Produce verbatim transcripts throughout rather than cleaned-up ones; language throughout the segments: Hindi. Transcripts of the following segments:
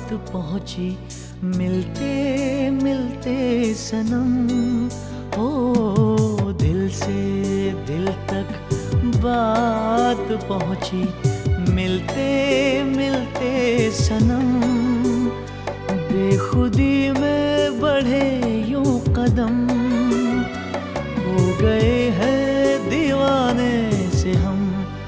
बात पहुंची मिलते मिलते सनम। ओ दिल से दिल तक बात पहुंची मिलते मिलते सनम। बेखुदी में बढ़े यूं कदम, हो गए हैं दीवाने से हम।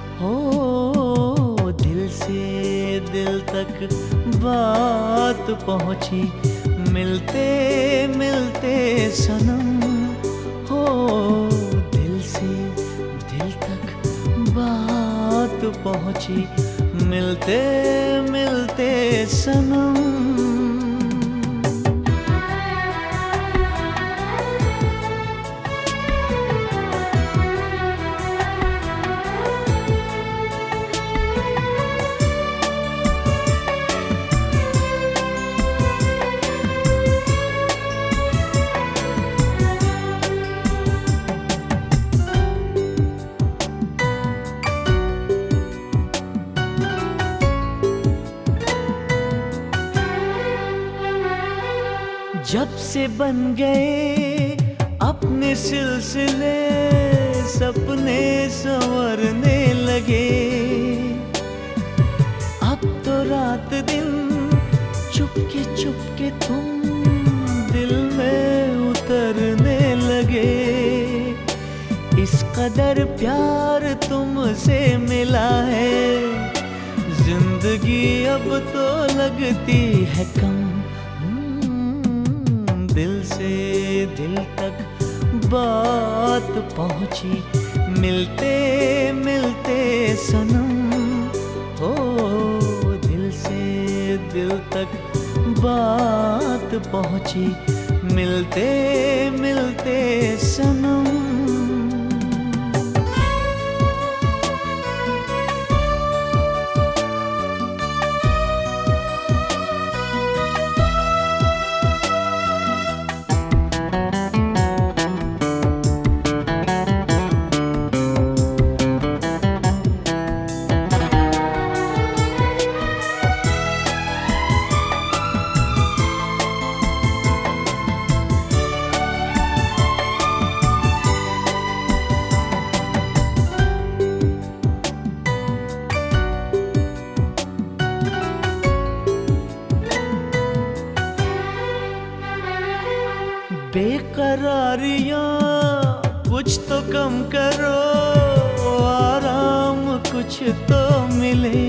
हो दिल से दिल तक बात पहुंची मिलते मिलते सनम। हो दिल से दिल तक बात पहुंची मिलते मिलते सनम। जब से बन गए अपने सिलसिले, सपने संवरने लगे। अब तो रात दिन चुपके चुपके तुम दिल में उतरने लगे। इस कदर प्यार तुमसे मिला है, जिंदगी अब तो लगती है कम। दिल से दिल तक बात पहुंची मिलते मिलते सनम। ओ दिल से दिल तक बात पहुंची मिलते मिलते सनम। बेकरारियां कुछ तो कम करो, आराम कुछ तो मिले।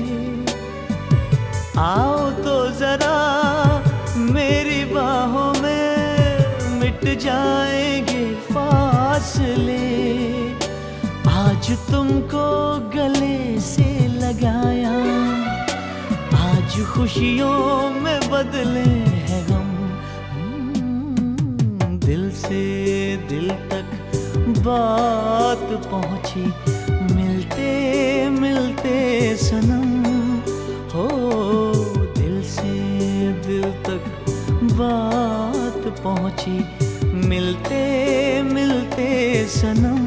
आओ तो जरा मेरी बाहों में मिट जाएंगे फासले। आज तुमको गले से लगाया, आज खुशियों में बदले हैं हम। दिल से दिल तक बात पहुंची मिलते मिलते सनम। हो दिल से दिल तक बात पहुंची मिलते मिलते सनम।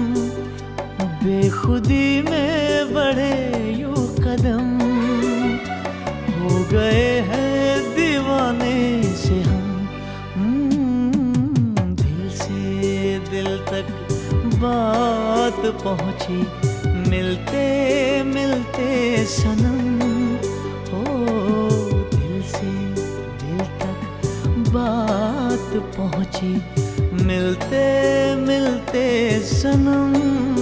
बेखुदी में बढ़े यूं कदम, हो गए हैं दीवाने से हम। दिल तक बात पहुंची मिलते मिलते सनम। हो दिल से दिल तक बात पहुंची मिलते मिलते सनम।